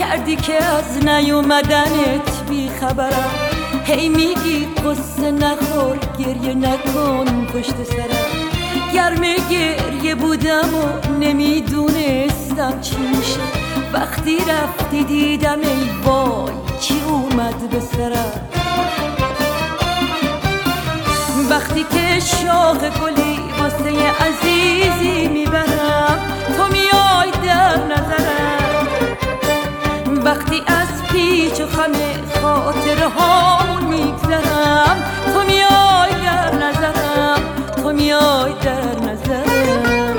کردی که از نیومدنت بی خبرم. هی میگی قصه نخور گریه نکن پشت سرم. گرم گریه بودم و نمیدونستم چی میشه. وقتی رفتی دیدم ای وای چی اومد به سرم. وقتی که شاخ گلی واسه عزیزی میبرم تو میای در نظرم. وقتی از پیچ و خم خاطره هامون میگذرم تو میای در نظرم، تو میای در نظرم.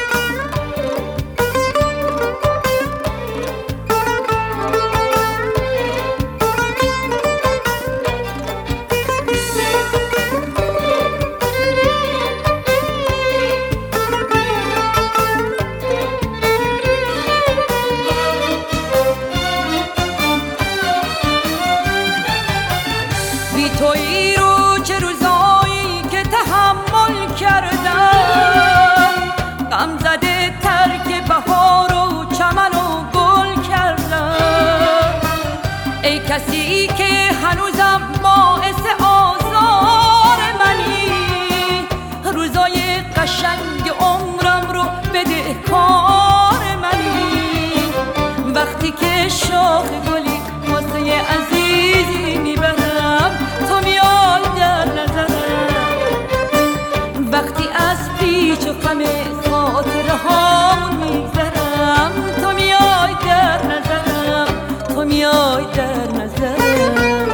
بی تویی رو چه روزایی که تحمل کردم. غم زده ترک بهار و چمن و گل کردم. ای کسی که هنوزم باعث آزار منی. روزای قشنگ عمرم رو بده کار منی. وقتی که شاخ گلی واسه عزیزی میبرم تو میای در نظرم. وقتی از پیچ و خم خاطره هامون میگذرم تو میای در نظرم، تو میای در نظرم.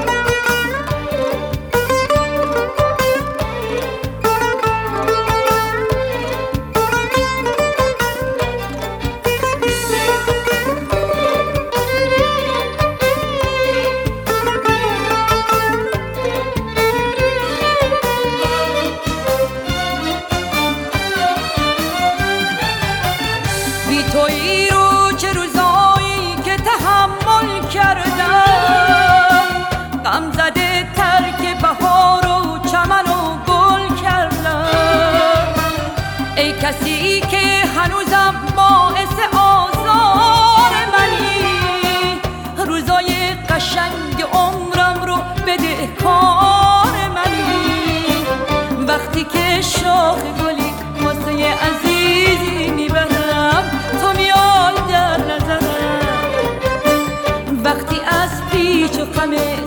بی تویی رو چه روزایی که تحمل کردم. غم زده ترک بهار و چمن و گل کردم. ای کسی که هنوزم باعث آزار منی. روزای قشنگ عمرم رو بده کار منی. وقتی که شاخ گلی واسه عزیزی میبرم تو میای در نظرم. وقتی از پیچ و خم